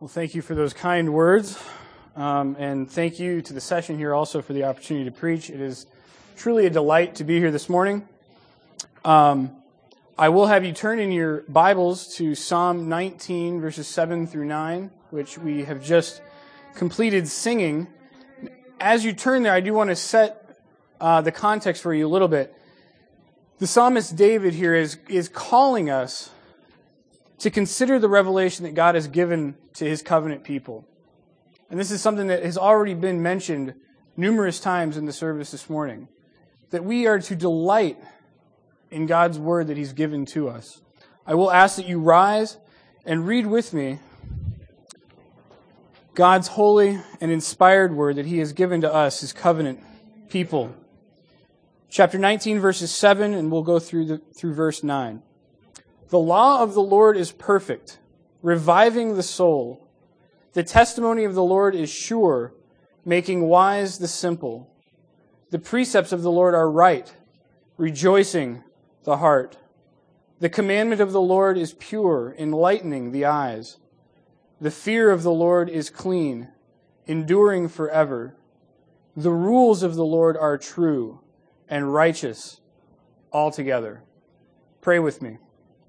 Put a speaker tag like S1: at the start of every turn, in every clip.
S1: Well, thank you for those kind words, and thank you to the session here also for the opportunity to preach. It is truly a delight to be here this morning. I will have you turn in your Bibles to Psalm 19, verses 7 through 9, which we have just completed singing. As you turn there, I do want to set the context for you a little bit. The psalmist David here is calling us to consider the revelation that God has given to His covenant people. And this is something that has already been mentioned numerous times in the service this morning, that we are to delight in God's word that He's given to us. I will ask that you rise and read with me God's holy and inspired word that He has given to us, His covenant people. Chapter 19, verses 7, and we'll go through verse 9. The law of the Lord is perfect, reviving the soul. The testimony of the Lord is sure, making wise the simple. The precepts of the Lord are right, rejoicing the heart. The commandment of the Lord is pure, enlightening the eyes. The fear of the Lord is clean, enduring forever. The rules of the Lord are true and righteous altogether. Pray with me.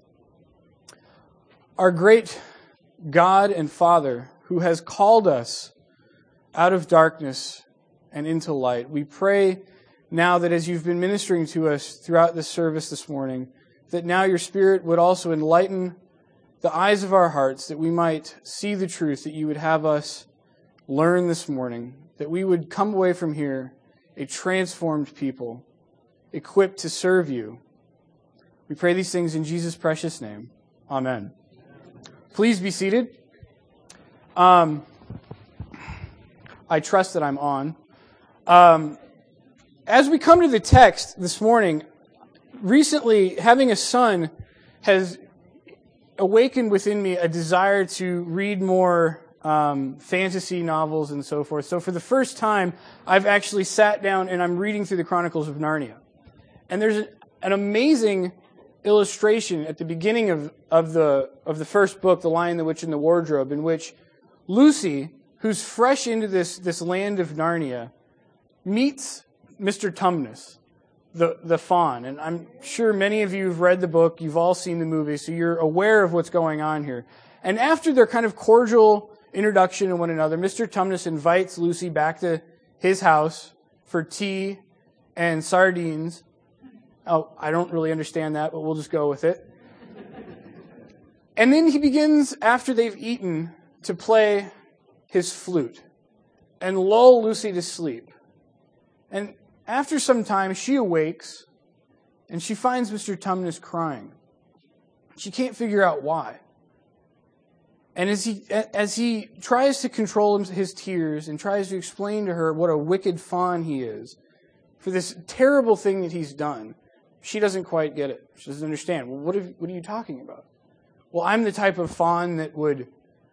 S1: Our great God and Father, who has called us out of darkness and into light, we pray now that as you've been ministering to us throughout this service this morning, that now your Spirit would also enlighten the eyes of our hearts, that we might see the truth that you would have us learn this morning, that we would come away from here a transformed people, equipped to serve you. We pray these things in Jesus' precious name. Amen. Please be seated. I trust that I'm on. As we come to the text this morning, recently having a son has awakened within me a desire to read more fantasy novels and so forth. So for the first time, I've actually sat down and I'm reading through the Chronicles of Narnia. And there's an amazing illustration at the beginning of the first book, The Lion, the Witch, and the Wardrobe, in which Lucy, who's fresh into this land of Narnia, meets Mr. Tumnus, the fawn. And I'm sure many of you have read the book, you've all seen the movie, so you're aware of what's going on here. And after their kind of cordial introduction to one another, Mr. Tumnus invites Lucy back to his house for tea and sardines. Oh, I don't really understand that, but we'll just go with it. And then he begins, after they've eaten, to play his flute and lull Lucy to sleep. And after some time, she awakes and she finds Mr. Tumnus crying. She can't figure out why. And as he tries to control his tears and tries to explain to her what a wicked fawn he is for this terrible thing that he's done, she doesn't quite get it. She doesn't understand. Well, what are you talking about? Well, I'm the type of fawn that would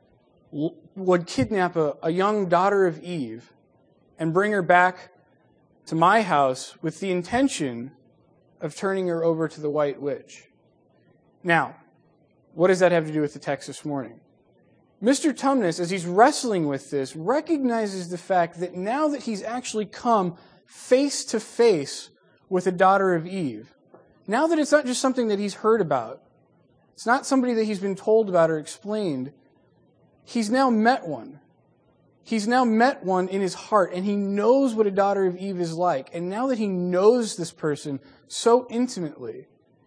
S1: kidnap a young daughter of Eve and bring her back to my house with the intention of turning her over to the White Witch. Now, what does that have to do with the text this morning? Mr. Tumnus, as he's wrestling with this, recognizes the fact that now that he's actually come face to face with a daughter of Eve, now that it's not just something that he's heard about, it's not somebody that he's been told about or explained, he's now met one. He's now met one in his heart, and he knows what a daughter of Eve is like. And now that he knows this person so intimately,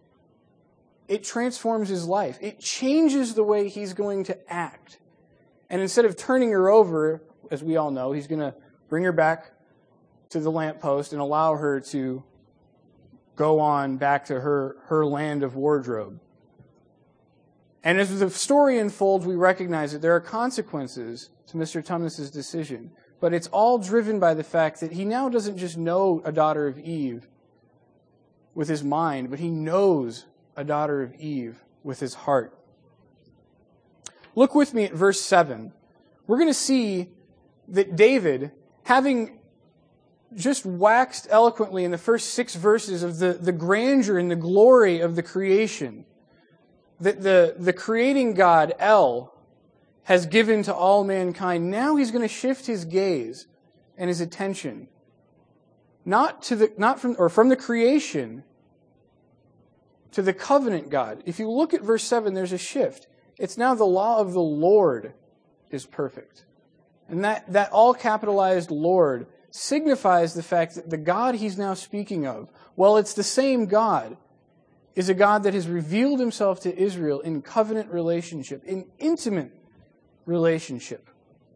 S1: it transforms his life. It changes the way he's going to act. And instead of turning her over, as we all know, he's going to bring her back to the lamppost and allow her to go on back to her land of wardrobe. And as the story unfolds, we recognize that there are consequences to Mr. Tumnus' decision. But it's all driven by the fact that he now doesn't just know a daughter of Eve with his mind, but he knows a daughter of Eve with his heart. Look with me at verse 7. We're going to see that David, having just waxed eloquently in the first 6 verses of the grandeur and the glory of the creation, that the creating God, El, has given to all mankind, now he's going to shift his gaze and his attention from the creation to the covenant God. If you look at verse 7, there's a shift. It's now the law of the Lord is perfect. And that all capitalized Lord signifies the fact that the God he's now speaking of, well, it's the same God, is a God that has revealed himself to Israel in covenant relationship, in intimate relationship.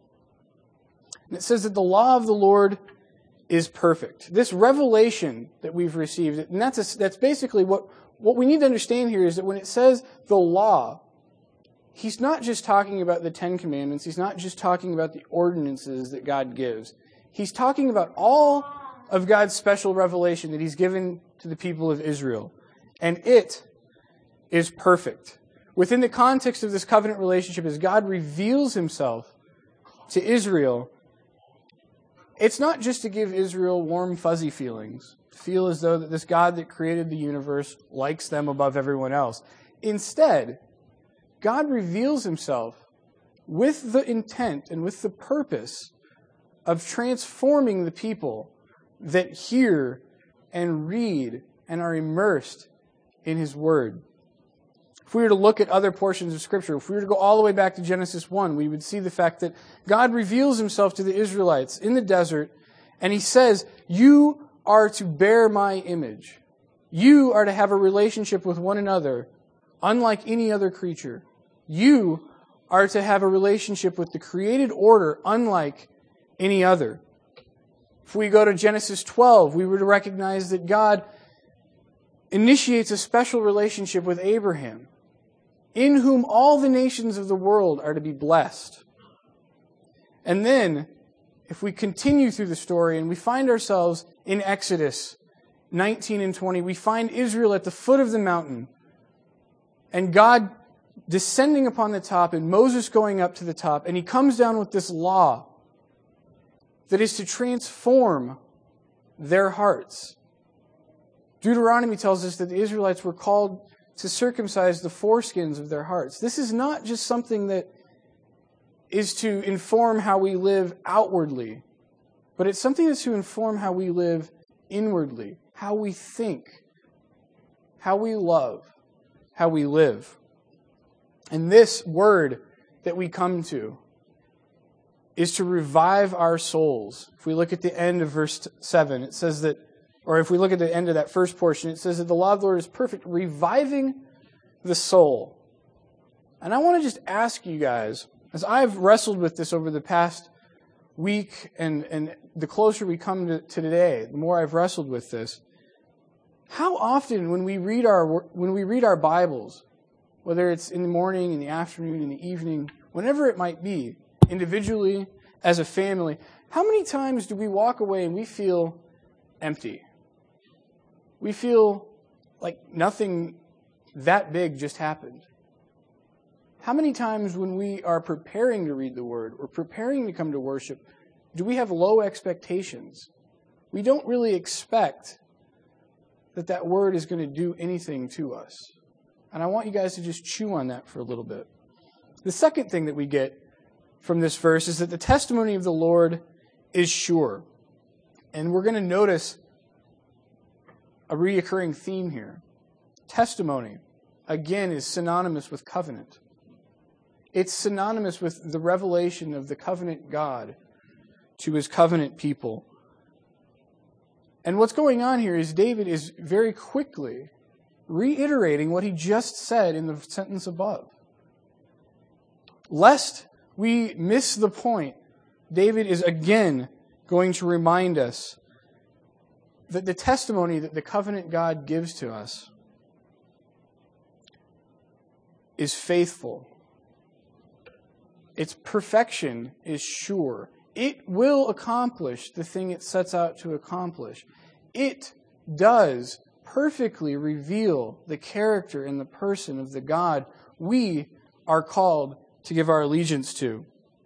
S1: And it says that the law of the Lord is perfect. This revelation that we've received, and that's basically what we need to understand here, is that when it says the law, he's not just talking about the Ten Commandments. He's not just talking about the ordinances that God gives. He's talking about all of God's special revelation that he's given to the people of Israel. And it is perfect. Within the context of this covenant relationship, as God reveals himself to Israel, it's not just to give Israel warm, fuzzy feelings, feel as though that this God that created the universe likes them above everyone else. Instead, God reveals himself with the intent and with the purpose of transforming the people that hear and read and are immersed in his word. If we were to look at other portions of Scripture, if we were to go all the way back to Genesis 1, we would see the fact that God reveals himself to the Israelites in the desert, and he says, you are to bear my image. You are to have a relationship with one another, unlike any other creature. You are to have a relationship with the created order, unlike any other. If we go to Genesis 12, we were to recognize that God initiates a special relationship with Abraham, in whom all the nations of the world are to be blessed. And then, if we continue through the story and we find ourselves in Exodus 19 and 20, we find Israel at the foot of the mountain, and God descending upon the top, and Moses going up to the top, and he comes down with this law that is to transform their hearts. Deuteronomy tells us that the Israelites were called to circumcise the foreskins of their hearts. This is not just something that is to inform how we live outwardly, but it's something that's to inform how we live inwardly, how we think, how we love, how we live. And this word that we come to is to revive our souls. If we look at the end of verse 7, it says that, or if we look at the end of that first portion, it says that the law of the Lord is perfect, reviving the soul. And I want to just ask you guys, as I've wrestled with this over the past week, and the closer we come to today, the more I've wrestled with this. How often when we read our Bibles, whether it's in the morning, in the afternoon, in the evening, whenever it might be, individually, as a family, how many times do we walk away and we feel empty? We feel like nothing that big just happened. How many times when we are preparing to read the Word or preparing to come to worship, do we have low expectations? We don't really expect that Word is going to do anything to us. And I want you guys to just chew on that for a little bit. The second thing that we get from this verse is that the testimony of the Lord is sure. And we're going to notice a reoccurring theme here. Testimony, again, is synonymous with covenant. It's synonymous with the revelation of the covenant God to his covenant people. And what's going on here is David is very quickly reiterating what he just said in the sentence above. Lest we miss the point, David is again going to remind us that the testimony that the covenant God gives to us is faithful. Its perfection is sure. It will accomplish the thing it sets out to accomplish. It does perfectly reveal the character and the person of the God we are called to give our allegiance to.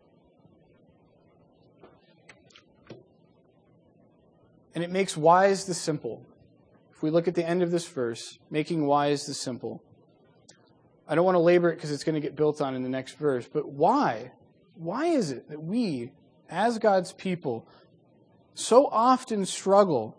S1: And it makes wise the simple. If we look at the end of this verse, making wise the simple. I don't want to labor it because it's going to get built on in the next verse, but why? Why is it that we, as God's people, so often struggle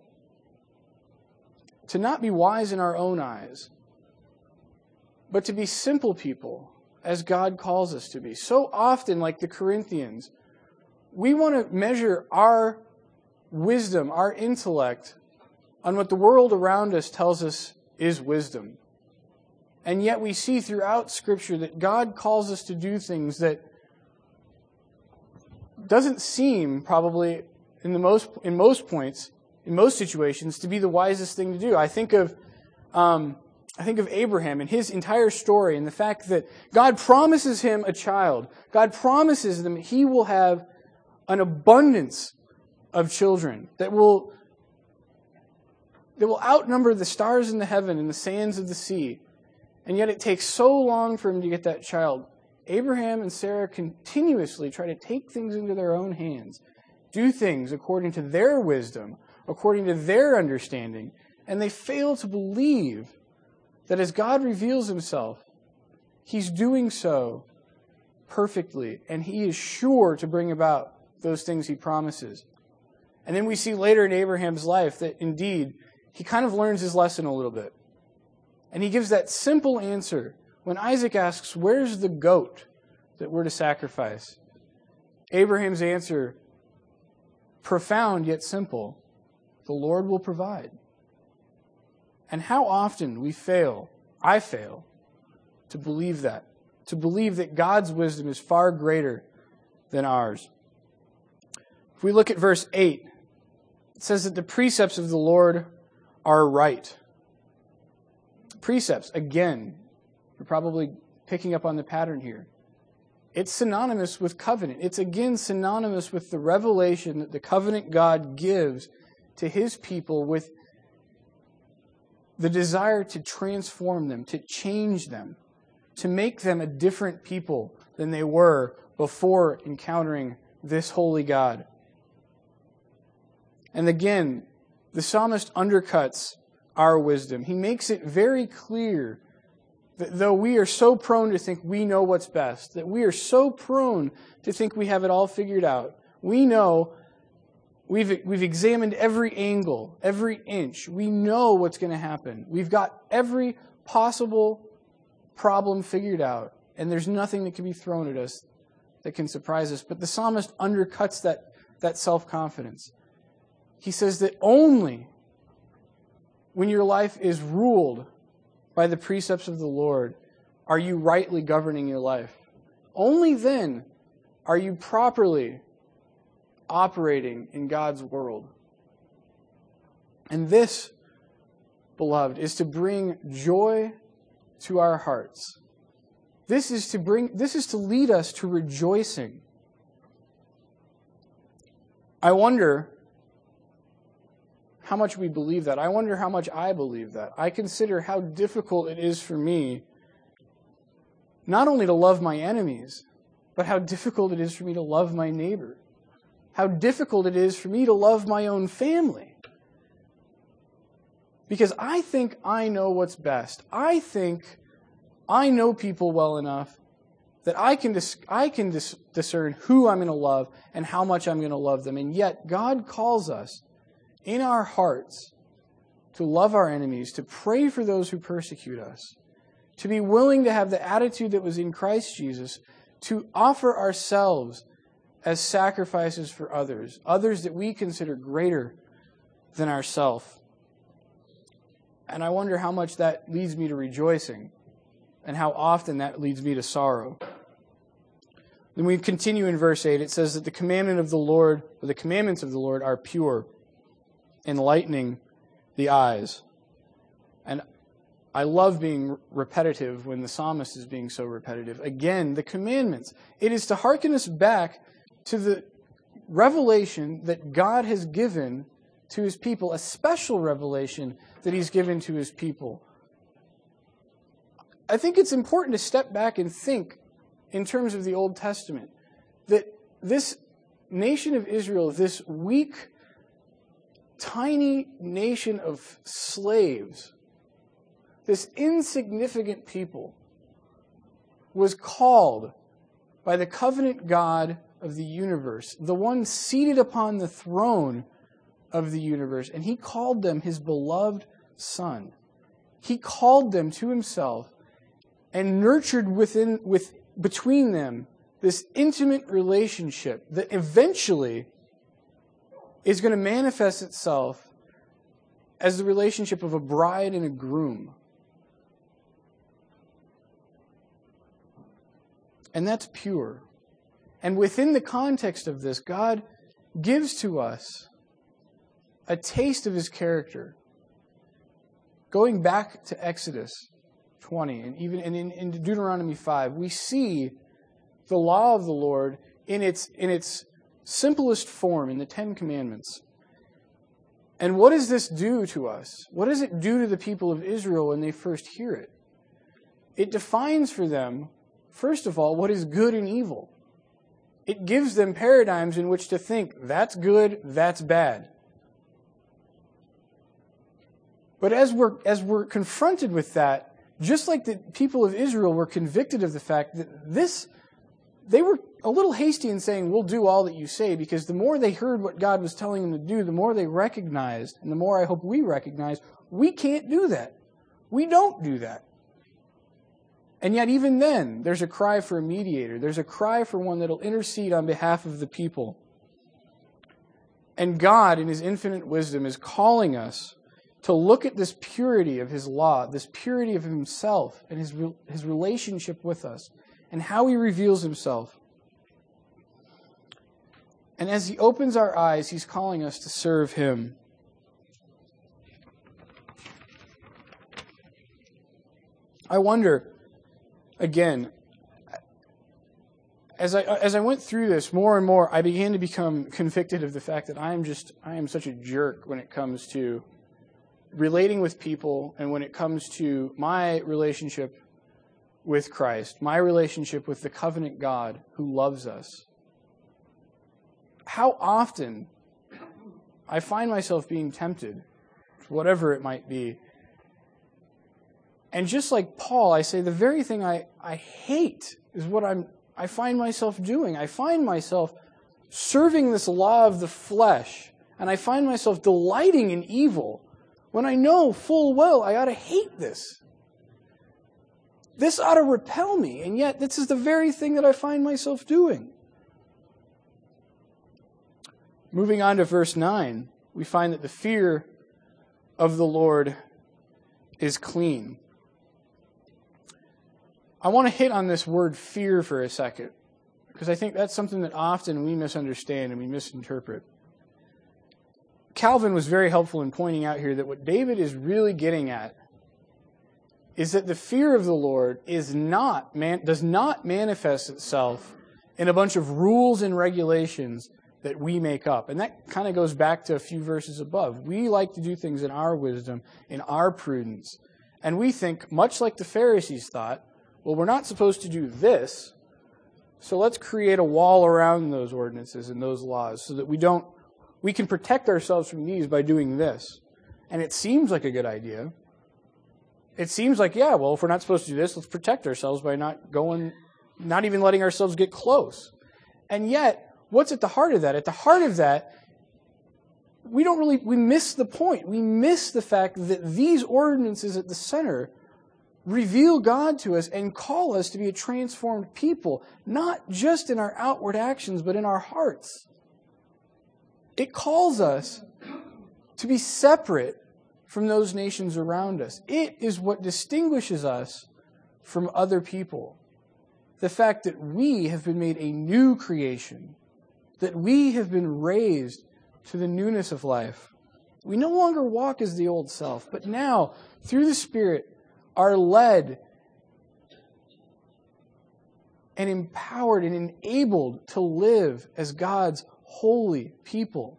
S1: to not be wise in our own eyes, but to be simple people, as God calls us to be? So often, like the Corinthians, we want to measure our wisdom, our intellect, on what the world around us tells us is wisdom. And yet we see throughout Scripture that God calls us to do things that doesn't seem probably in most situations to be the wisest thing to do. I think of Abraham and his entire story and the fact that God promises him a child. God promises them he will have an abundance of children that will outnumber the stars in the heaven and the sands of the sea. And yet it takes so long for him to get that child. Abraham and Sarah continuously try to take things into their own hands, do things according to their wisdom, according to their understanding, and they fail to believe that as God reveals himself, he's doing so perfectly, and he is sure to bring about those things he promises. And then we see later in Abraham's life that indeed he kind of learns his lesson a little bit. And he gives that simple answer when Isaac asks, "Where's the goat that we're to sacrifice?" Abraham's answer, profound yet simple: "The Lord will provide." And how often I fail, to believe that God's wisdom is far greater than ours. If we look at verse 8, it says that the precepts of the Lord are right. Precepts, again, you're probably picking up on the pattern here. It's synonymous with covenant. It's again synonymous with the revelation that the covenant God gives to his people with the desire to transform them, to change them, to make them a different people than they were before encountering this holy God. And again, the psalmist undercuts our wisdom. He makes it very clear that though we are so prone to think we know what's best, that we are so prone to think we have it all figured out, we know we've examined every angle, every inch. We know what's going to happen. We've got every possible problem figured out, and there's nothing that can be thrown at us that can surprise us. But the psalmist undercuts that self-confidence. He says that only when your life is ruled by the precepts of the Lord are you rightly governing your life. Only then are you properly operating in God's world. And this, beloved, is to bring joy to our hearts. This is to lead us to rejoicing. I wonder how much we believe that. I wonder how much I believe that. I consider how difficult it is for me not only to love my enemies, but how difficult it is for me to love my neighbor. How difficult it is for me to love my own family. Because I think I know what's best. I think I know people well enough that I can discern who I'm going to love and how much I'm going to love them. And yet God calls us in our hearts to love our enemies, to pray for those who persecute us, to be willing to have the attitude that was in Christ Jesus, to offer ourselves as sacrifices for others that we consider greater than ourselves. And I wonder how much that leads me to rejoicing and how often that leads me to sorrow. Then we continue in verse 8. It says that the commandments of the Lord are pure, enlightening the eyes. And I love being repetitive when the psalmist is being so repetitive. Again, the commandments. It is to hearken us back to the revelation that God has given to his people, a special revelation that he's given to his people. I think it's important to step back and think in terms of the Old Testament that this nation of Israel, this weak, tiny nation of slaves, this insignificant people, was called by the covenant God of the universe, the one seated upon the throne of the universe, and he called them his beloved Son. He called them to himself and nurtured between them this intimate relationship that eventually is going to manifest itself as the relationship of a bride and a groom. And that's pure. And within the context of this, God gives to us a taste of his character. Going back to Exodus 20 and even in Deuteronomy 5, we see the law of the Lord in its simplest form in the Ten Commandments. And what does this do to us? What does it do to the people of Israel when they first hear it? It defines for them, first of all, what is good and evil. It gives them paradigms in which to think, that's good, that's bad. But as we're confronted with that, just like the people of Israel were convicted of the fact that they were a little hasty in saying, we'll do all that you say, because the more they heard what God was telling them to do, the more they recognized, and the more I hope we recognize, we can't do that. We don't do that. And yet even then, there's a cry for a mediator. There's a cry for one that'll intercede on behalf of the people. And God, in his infinite wisdom, is calling us to look at this purity of his law, this purity of himself and his relationship with us, and how he reveals himself. And as he opens our eyes, he's calling us to serve him. I wonder, again, as I went through this more and more, I began to become convicted of the fact that I am such a jerk when it comes to relating with people and when it comes to my relationship with Christ, my relationship with the covenant God who loves us. How often I find myself being tempted, whatever it might be. And just like Paul, I say the very thing I hate is what I find myself doing. I find myself serving this law of the flesh, and I find myself delighting in evil when I know full well I ought to hate this. This ought to repel me, and yet this is the very thing that I find myself doing. Moving on to verse 9, we find that the fear of the Lord is clean. I want to hit on this word fear for a second, because I think that's something that often we misunderstand and we misinterpret. Calvin was very helpful in pointing out here that what David is really getting at is that the fear of the Lord does not manifest itself in a bunch of rules and regulations that we make up. And that kind of goes back to a few verses above. We like to do things in our wisdom, in our prudence. And we think, much like the Pharisees thought, well, we're not supposed to do this, so let's create a wall around those ordinances and those laws so that we can protect ourselves from these by doing this. And it seems like a good idea. It seems like, yeah, well, if we're not supposed to do this, let's protect ourselves by not even letting ourselves get close. And yet, what's at the heart of that? At the heart of that, we miss the point. We miss the fact that these ordinances at the center reveal God to us and call us to be a transformed people, not just in our outward actions, but in our hearts. It calls us to be separate from those nations around us. It is what distinguishes us from other people. The fact that we have been made a new creation, that we have been raised to the newness of life. We no longer walk as the old self, but now, through the Spirit, are led and empowered and enabled to live as God's holy people.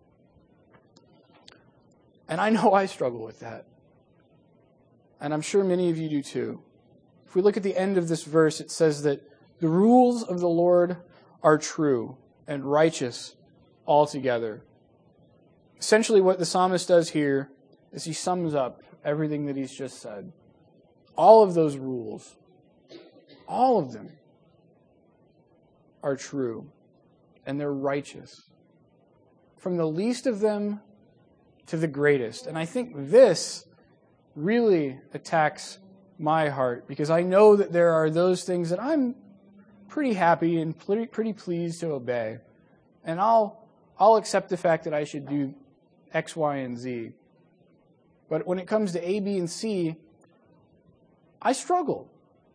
S1: And I know I struggle with that. And I'm sure many of you do too. If we look at the end of this verse, it says that the rules of the Lord are true and righteous altogether. Essentially what the psalmist does here is he sums up everything that he's just said. All of those rules, all of them are true, and they're righteous. From the least of them to the greatest. And I think this really attacks my heart, because I know that there are those things that I'm pretty happy and pretty pleased to obey. And I'll accept the fact that I should do X, Y, and Z. But when it comes to A, B, and C, I struggle.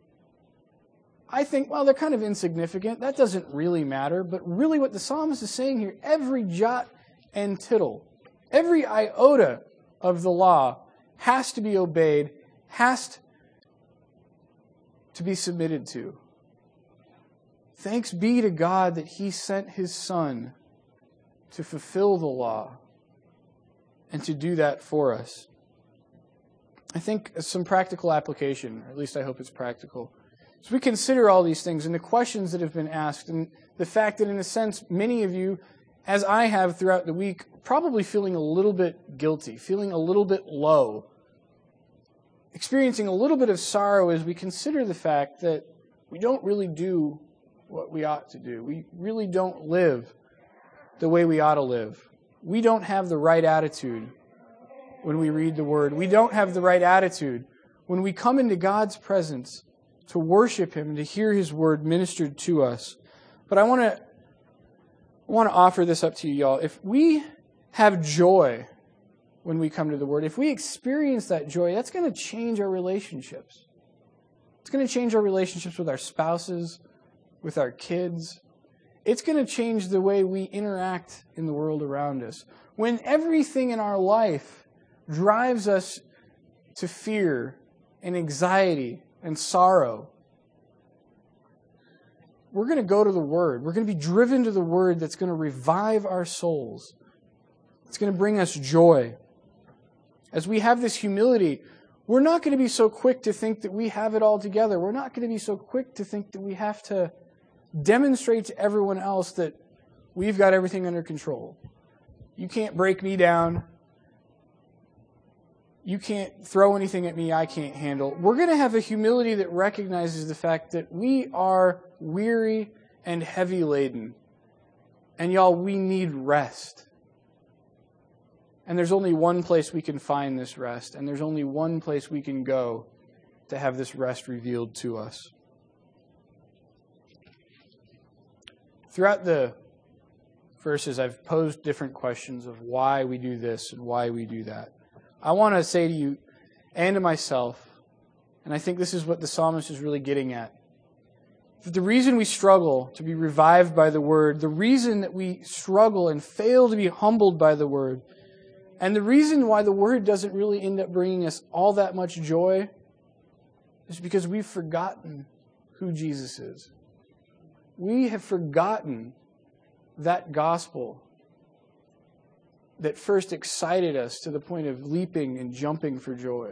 S1: I think, well, they're kind of insignificant. That doesn't really matter. But really what the psalmist is saying here, every jot and tittle, every iota of the law has to be obeyed, has to be submitted to. Thanks be to God that He sent His Son to fulfill the law and to do that for us. I think some practical application, or at least I hope it's practical. So we consider all these things and the questions that have been asked, and the fact that in a sense many of you, as I have throughout the week, probably feeling a little bit guilty, feeling a little bit low, experiencing a little bit of sorrow as we consider the fact that we don't really do what we ought to do. We really don't live the way we ought to live. We don't have the right attitude when we read the Word. We don't have the right attitude when we come into God's presence to worship Him and to hear His Word ministered to us. But I want to offer this up to you, y'all. If we have joy when we come to the Word, if we experience that joy, that's going to change our relationships. It's going to change our relationships with our spouses, with our kids. It's going to change the way we interact in the world around us. When everything in our life drives us to fear and anxiety and sorrow, we're going to go to the Word. We're going to be driven to the Word that's going to revive our souls. It's going to bring us joy. As we have this humility, we're not going to be so quick to think that we have it all together. We're not going to be so quick to think that we have to demonstrate to everyone else that we've got everything under control. You can't break me down. You can't throw anything at me I can't handle. We're going to have a humility that recognizes the fact that we are weary and heavy laden. And y'all, we need rest. And there's only one place we can find this rest, and there's only one place we can go to have this rest revealed to us. Throughout the verses, I've posed different questions of why we do this and why we do that. I want to say to you and to myself, and I think this is what the psalmist is really getting at, that the reason we struggle to be revived by the Word, the reason that we struggle and fail to be humbled by the Word, and the reason why the Word doesn't really end up bringing us all that much joy is because we've forgotten who Jesus is. We have forgotten that gospel that first excited us to the point of leaping and jumping for joy.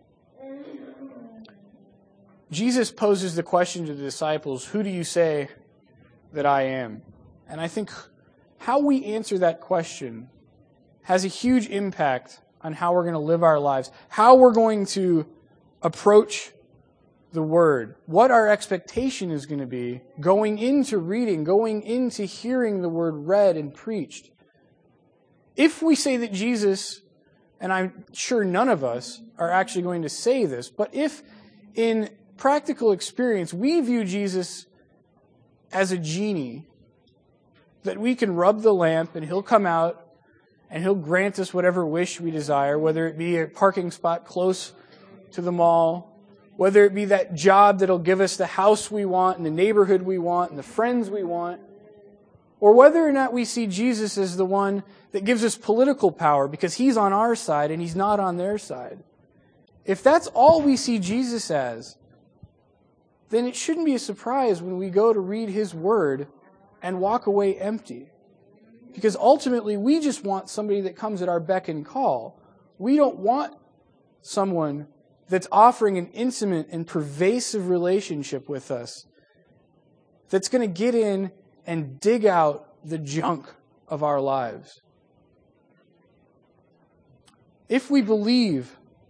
S1: Jesus poses the question to the disciples, "Who do you say that I am?" And I think how we answer that question has a huge impact on how we're going to live our lives, how we're going to approach the Word, what our expectation is going to be going into reading, going into hearing the Word read and preached. If we say that Jesus, and I'm sure none of us are actually going to say this, but if in practical experience we view Jesus as a genie, that we can rub the lamp and He'll come out and He'll grant us whatever wish we desire, whether it be a parking spot close to the mall, whether it be that job that'll give us the house we want and the neighborhood we want and the friends we want, or whether or not we see Jesus as the one that gives us political power because He's on our side and He's not on their side. If that's all we see Jesus as, then it shouldn't be a surprise when we go to read His Word and walk away empty. Because ultimately, we just want somebody that comes at our beck and call. We don't want someone that's offering an intimate and pervasive relationship with us, that's going to get in and dig out the junk of our lives. If we believe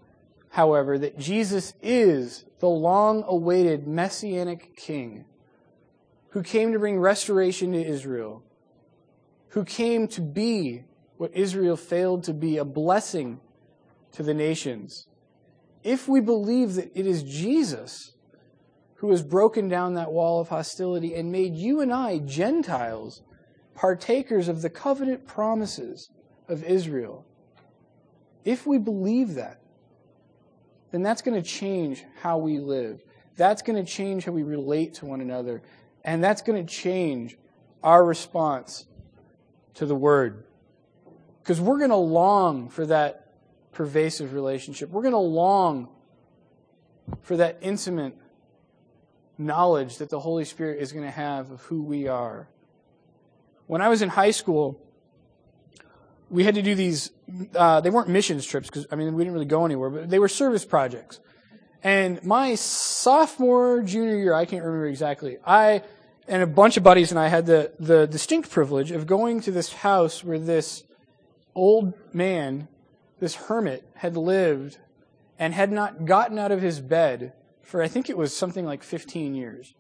S1: however, that Jesus is the long-awaited Messianic King who came to bring restoration to Israel, who came to be what Israel failed to be, a blessing to the nations. If we believe that it is Jesus who has broken down that wall of hostility and made you and I, Gentiles, partakers of the covenant promises of Israel, if we believe that, then that's going to change how we live. That's going to change how we relate to one another. And that's going to change our response to the Word. Because we're going to long for that pervasive relationship. We're going to long for that intimate knowledge that the Holy Spirit is going to have of who we are. When I was in high school, we had to do these, they weren't missions trips, because, we didn't really go anywhere, but they were service projects. And my sophomore, junior year, I can't remember exactly, I and a bunch of buddies and I had the distinct privilege of going to this house where this old man, this hermit, had lived and had not gotten out of his bed for, I think it was something like 15 years.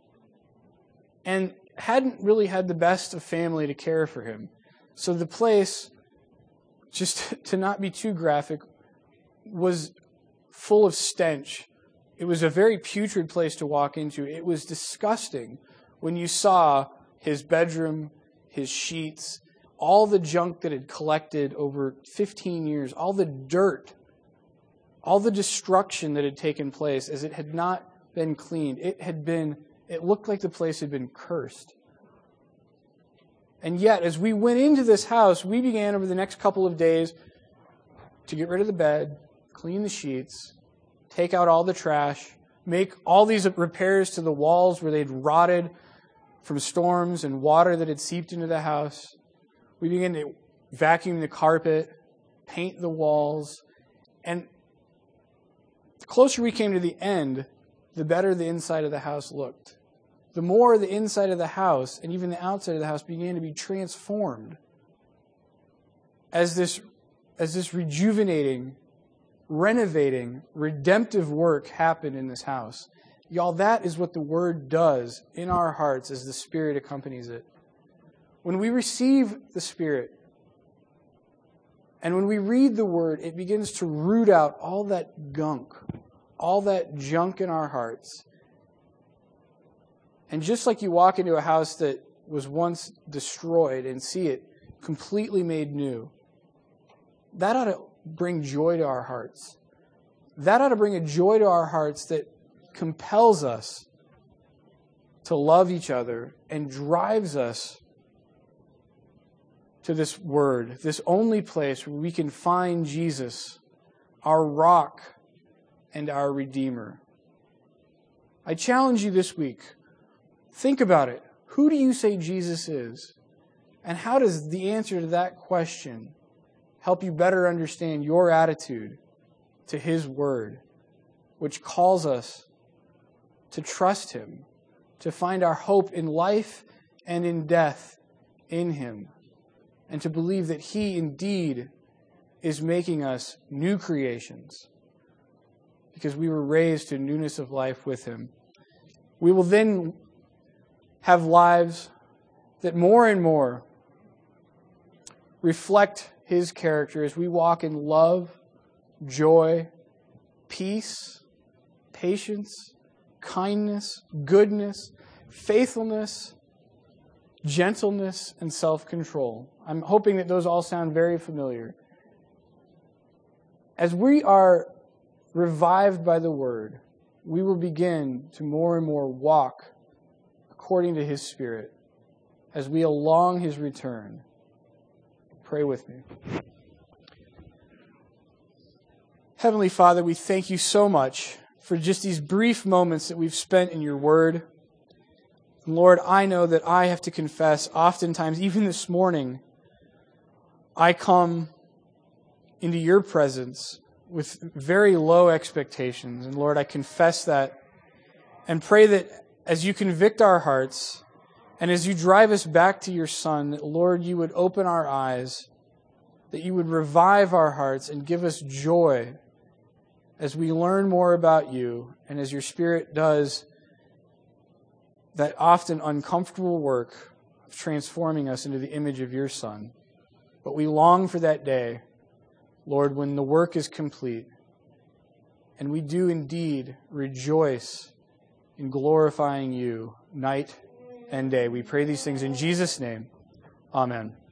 S1: And hadn't really had the best of family to care for him. So the place, just to not be too graphic, was full of stench. It was a very putrid place to walk into. It was disgusting when you saw his bedroom, his sheets, all the junk that had collected over 15 years, all the dirt, all the destruction that had taken place as it had not been cleaned. It looked like the place had been cursed. And yet, as we went into this house, we began over the next couple of days to get rid of the bed, clean the sheets, take out all the trash, make all these repairs to the walls where they'd rotted from storms and water that had seeped into the house. We began to vacuum the carpet, paint the walls, and the closer we came to the end, the better the inside of the house looked. The more the inside of the house and even the outside of the house began to be transformed as this rejuvenating, renovating, redemptive work happened in this house. Y'all, that is what the Word does in our hearts as the Spirit accompanies it. When we receive the Spirit and when we read the Word, it begins to root out all that gunk, all that junk in our hearts. And just like you walk into a house that was once destroyed and see it completely made new, that ought to bring joy to our hearts. That ought to bring a joy to our hearts that compels us to love each other and drives us to this Word, this only place where we can find Jesus, our rock and our Redeemer. I challenge you this week. Think about it. Who do you say Jesus is? And how does the answer to that question help you better understand your attitude to His Word, which calls us to trust Him, to find our hope in life and in death in Him, and to believe that He indeed is making us new creations because we were raised to newness of life with Him. We will then have lives that more and more reflect His character as we walk in love, joy, peace, patience, kindness, goodness, faithfulness, gentleness, and self-control. I'm hoping that those all sound very familiar. As we are revived by the Word, we will begin to more and more walk according to His Spirit as we await His return. Pray with me. Heavenly Father, we thank You so much for just these brief moments that we've spent in Your Word. And Lord, I know that I have to confess oftentimes, even this morning, I come into Your presence with very low expectations. And Lord, I confess that and pray that as You convict our hearts and as You drive us back to Your Son, that Lord, You would open our eyes, that You would revive our hearts and give us joy as we learn more about you, and as your Spirit does that often uncomfortable work of transforming us into the image of your Son. But we long for that day, Lord, when the work is complete, and we do indeed rejoice in glorifying you night and day. We pray these things in Jesus' name. Amen.